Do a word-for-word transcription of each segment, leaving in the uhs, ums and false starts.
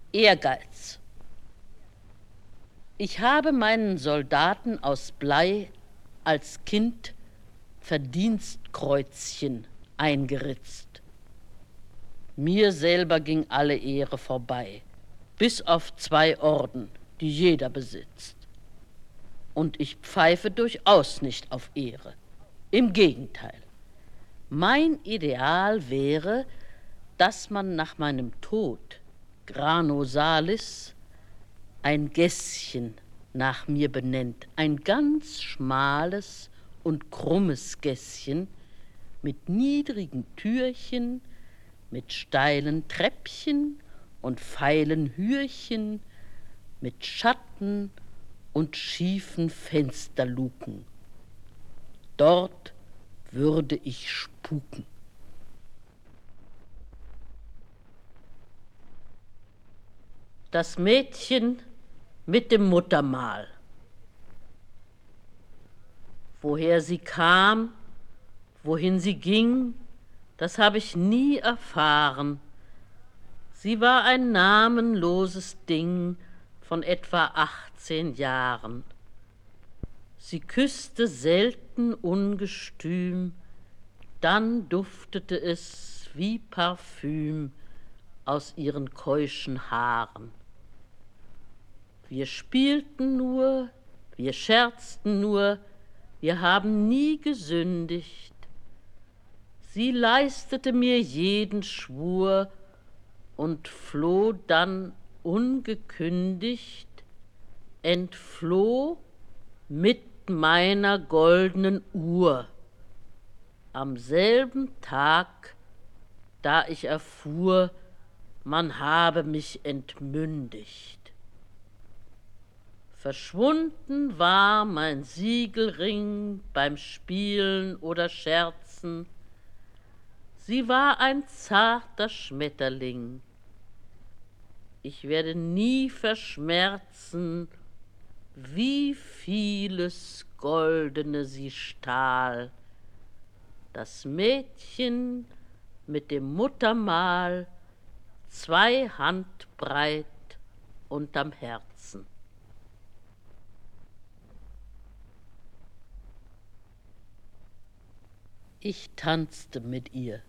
Ehrgeiz. Ich habe meinen Soldaten aus Blei als Kind Verdienstkreuzchen eingeritzt. Mir selber ging alle Ehre vorbei, bis auf zwei Orden, die jeder besitzt. Und ich pfeife durchaus nicht auf Ehre. Im Gegenteil. Mein Ideal wäre, dass man nach meinem Tod, Grano Salis, ein Gässchen nach mir benennt, ein ganz schmales und krummes Gässchen mit niedrigen Türchen, mit steilen Treppchen und feilen Hürchen, mit Schatten und schiefen Fensterluken. Dort würde ich spuken. Das Mädchen mit dem Muttermal. Woher sie kam, wohin sie ging, das habe ich nie erfahren. Sie war ein namenloses Ding von etwa achtzehn Jahren. Sie küsste selten ungestüm, dann duftete es wie Parfüm aus ihren keuschen Haaren. Wir spielten nur, wir scherzten nur, wir haben nie gesündigt. Sie leistete mir jeden Schwur und floh dann ungekündigt, entfloh mit meiner goldenen Uhr. Am selben Tag, da ich erfuhr, man habe mich entmündigt. Verschwunden war mein Siegelring beim Spielen oder Scherzen. Sie war ein zarter Schmetterling. Ich werde nie verschmerzen, wie vieles Goldene sie stahl. Das Mädchen mit dem Muttermal, zwei Handbreit unterm Herzen. Ich tanzte mit ihr.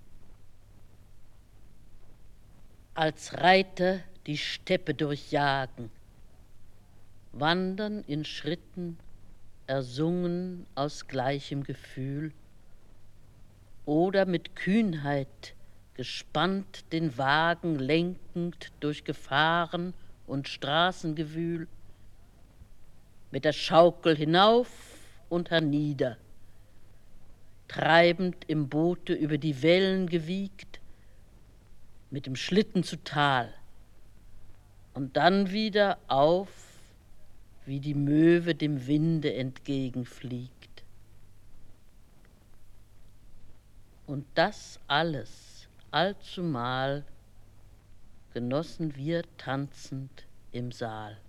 Als Reiter die Steppe durchjagen, wandern in Schritten, ersungen aus gleichem Gefühl, oder mit Kühnheit gespannt den Wagen lenkend durch Gefahren und Straßengewühl, mit der Schaukel hinauf und hernieder, treibend im Boote über die Wellen gewiegt, mit dem Schlitten zu Tal und dann wieder auf, wie die Möwe dem Winde entgegenfliegt. Und das alles, allzumal, genossen wir tanzend im Saal.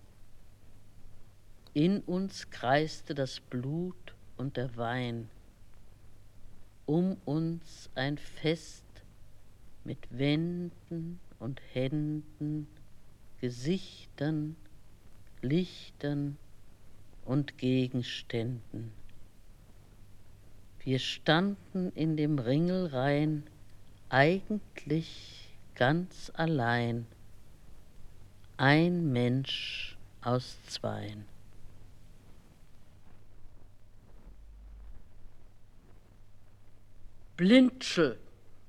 In uns kreiste das Blut und der Wein, um uns ein Fest mit Wänden und Händen, Gesichtern, Lichtern und Gegenständen. Wir standen in dem Ringelrein eigentlich ganz allein, ein Mensch aus zweien. Blindschel.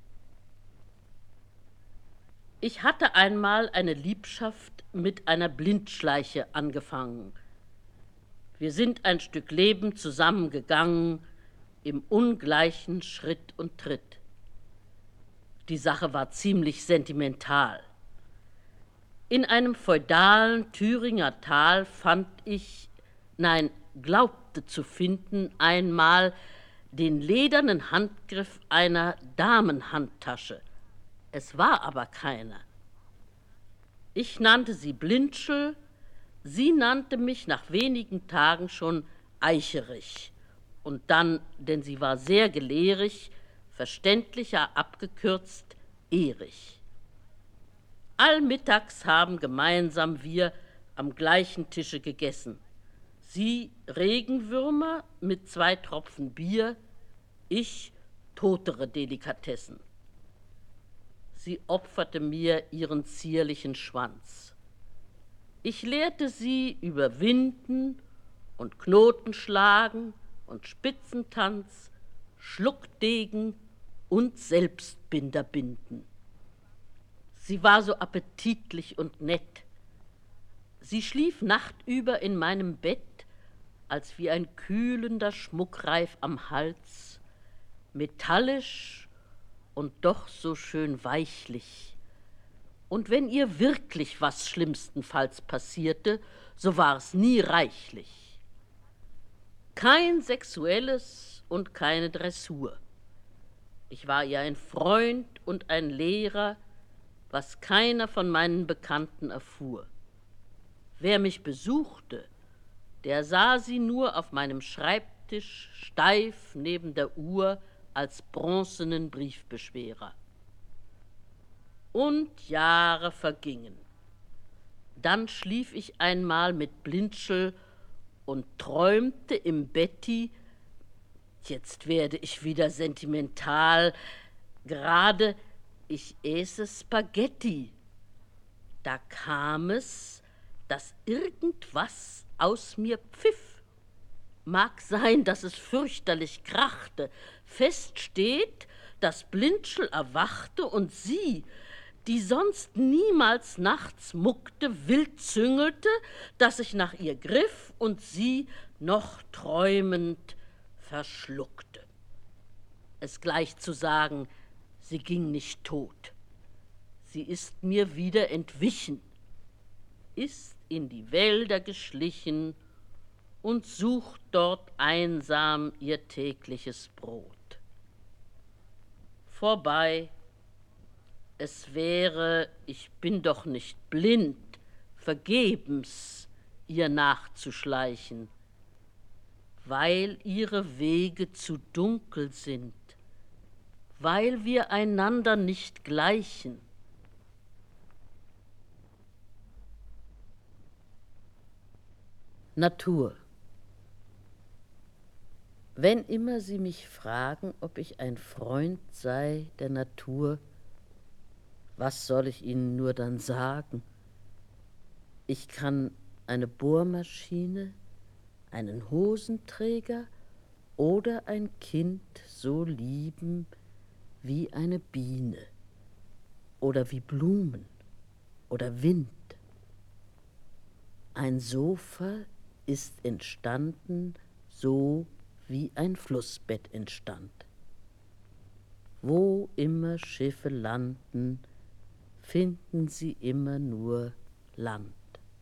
Ich hatte einmal eine Liebschaft mit einer Blindschleiche angefangen. Wir sind ein Stück Leben zusammengegangen, im ungleichen Schritt und Tritt. Die Sache war ziemlich sentimental. In einem feudalen Thüringer Tal fand ich, nein, glaubte zu finden, einmal den ledernen Handgriff einer Damenhandtasche. Es war aber keiner. Ich nannte sie Blindschel, sie nannte mich nach wenigen Tagen schon Eicherich und dann, denn sie war sehr gelehrig, verständlicher abgekürzt Erich. Allmittags haben gemeinsam wir am gleichen Tische gegessen. Sie Regenwürmer mit zwei Tropfen Bier, ich totere Delikatessen. Sie opferte mir ihren zierlichen Schwanz. Ich lehrte sie überwinden und Knotenschlagen und Spitzentanz, Schluckdegen und Selbstbinder binden. Sie war so appetitlich und nett. Sie schlief nachtüber in meinem Bett, als wie ein kühlender Schmuckreif am Hals, metallisch und doch so schön weichlich. Und wenn ihr wirklich was schlimmstenfalls passierte, so war es nie reichlich. Kein Sexuelles und keine Dressur. Ich war ihr ein Freund und ein Lehrer, was keiner von meinen Bekannten erfuhr. Wer mich besuchte, der sah sie nur auf meinem Schreibtisch steif neben der Uhr als bronzenen Briefbeschwerer. Und Jahre vergingen. Dann schlief ich einmal mit Blindschel und träumte im Betti, jetzt werde ich wieder sentimental, gerade ich äße Spaghetti. Da kam es, dass irgendwas aus mir pfiff. Mag sein, dass es fürchterlich krachte. Fest steht, dass Blindschel erwachte und sie, die sonst niemals nachts muckte, wild züngelte, dass ich nach ihr griff und sie, noch träumend, verschluckte. Es gleich zu sagen, sie ging nicht tot. Sie ist mir wieder entwichen, ist in die Wälder geschlichen und sucht dort einsam ihr tägliches Brot. Vorbei, es wäre, ich bin doch nicht blind, vergebens ihr nachzuschleichen, weil ihre Wege zu dunkel sind, weil wir einander nicht gleichen. Natur. Wenn immer Sie mich fragen, ob ich ein Freund sei der Natur, was soll ich Ihnen nur dann sagen? Ich kann eine Bohrmaschine, einen Hosenträger oder ein Kind so lieben wie eine Biene oder wie Blumen oder Wind. Ein Sofa ist entstanden, so wie ein Flussbett entstand. Wo immer Schiffe landen, finden sie immer nur Land.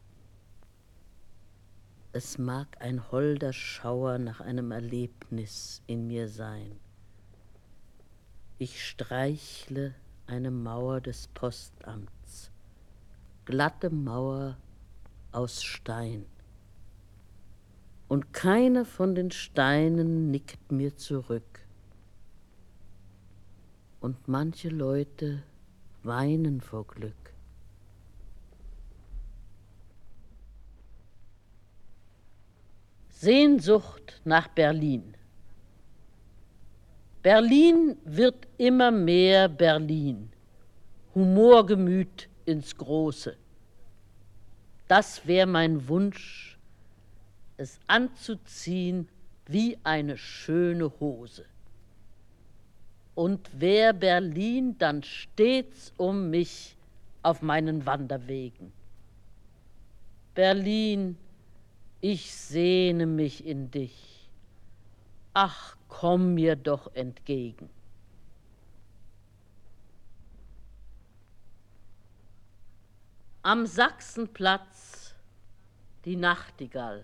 Es mag ein holder Schauer nach einem Erlebnis in mir sein. Ich streichle eine Mauer des Postamts, glatte Mauer aus Stein. Und keiner von den Steinen nickt mir zurück. Und manche Leute weinen vor Glück. Sehnsucht nach Berlin. Berlin wird immer mehr Berlin. Humorgemüt ins Große. Das wär mein Wunsch, es anzuziehen wie eine schöne Hose. Und wär Berlin dann stets um mich auf meinen Wanderwegen. Berlin, ich sehne mich in dich. Ach, komm mir doch entgegen. Am Sachsenplatz die Nachtigall.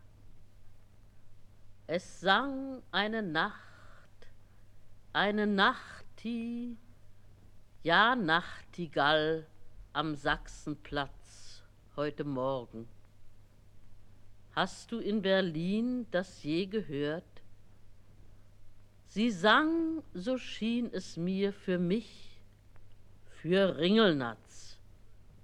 Es sang eine Nacht, eine Nachti, ja Nachtigall am Sachsenplatz heute Morgen. Hast du in Berlin das je gehört? Sie sang, so schien es mir für mich, für Ringelnatz.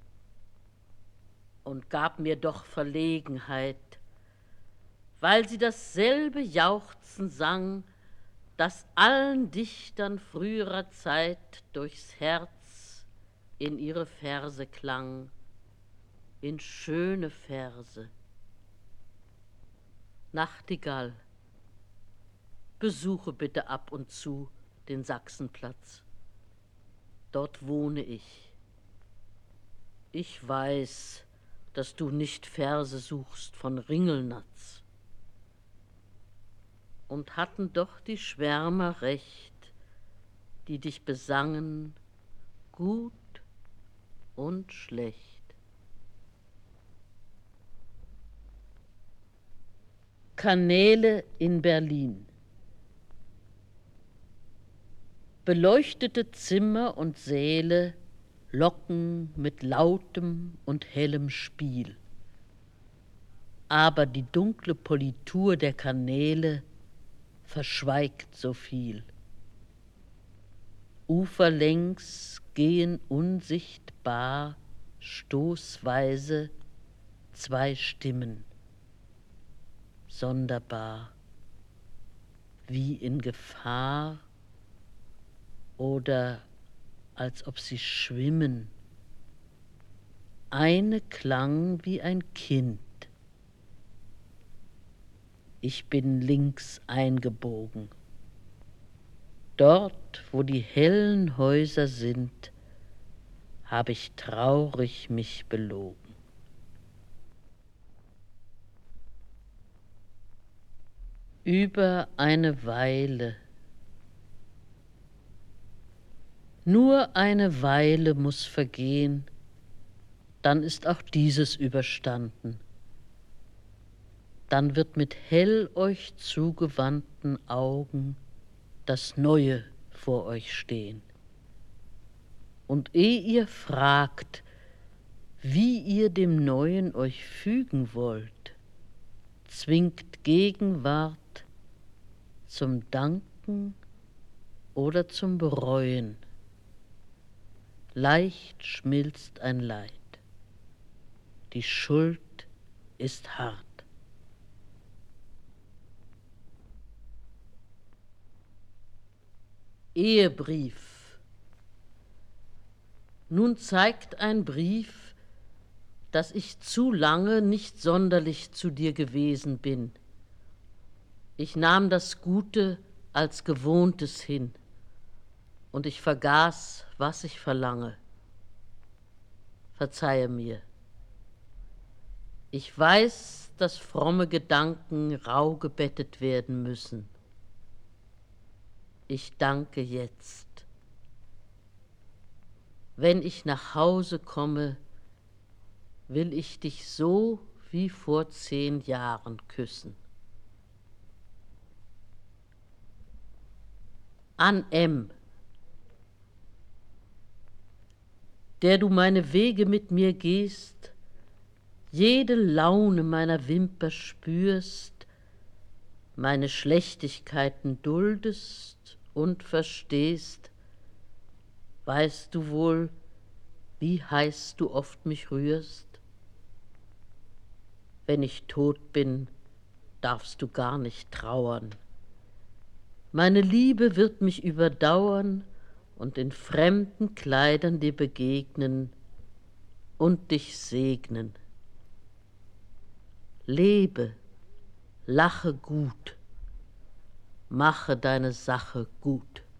und gab mir doch Verlegenheit, weil sie dasselbe Jauchzen sang, das allen Dichtern früherer Zeit durchs Herz in ihre Verse klang, in schöne Verse. Nachtigall, besuche bitte ab und zu den Sachsenplatz. Dort wohne ich. Ich weiß, dass du nicht Verse suchst von Ringelnatz. Und hatten doch die Schwärmer recht, die dich besangen, gut und schlecht. Kanäle in Berlin. Beleuchtete Zimmer und Säle locken mit lautem und hellem Spiel. Aber die dunkle Politur der Kanäle verschweigt so viel. Uferlängs gehen unsichtbar, stoßweise zwei Stimmen. Sonderbar, wie in Gefahr oder als ob sie schwimmen. Eine klang wie ein Kind. Ich bin links eingebogen. Dort, wo die hellen Häuser sind, hab ich traurig mich belogen. Über eine Weile. Nur eine Weile muß vergehen, dann ist auch dieses überstanden. Dann wird mit hell euch zugewandten Augen das Neue vor euch stehen. Und eh ihr fragt, wie ihr dem Neuen euch fügen wollt, zwingt Gegenwart zum Danken oder zum Bereuen. Leicht schmilzt ein Leid. Die Schuld ist hart. Ehebrief. Nun zeigt ein Brief, dass ich zu lange nicht sonderlich zu dir gewesen bin. Ich nahm das Gute als Gewohntes hin, und ich vergaß, was ich verlange. Verzeihe mir. Ich weiß, dass fromme Gedanken rau gebettet werden müssen. Ich danke jetzt. Wenn ich nach Hause komme, will ich dich so wie vor zehn Jahren küssen. An M., der du meine Wege mit mir gehst, jede Laune meiner Wimper spürst, meine Schlechtigkeiten duldest und verstehst, weißt du wohl, wie heiß du oft mich rührst? Wenn ich tot bin, darfst du gar nicht trauern. Meine Liebe wird mich überdauern und in fremden Kleidern dir begegnen und dich segnen. Lebe, lache gut, mache deine Sache gut.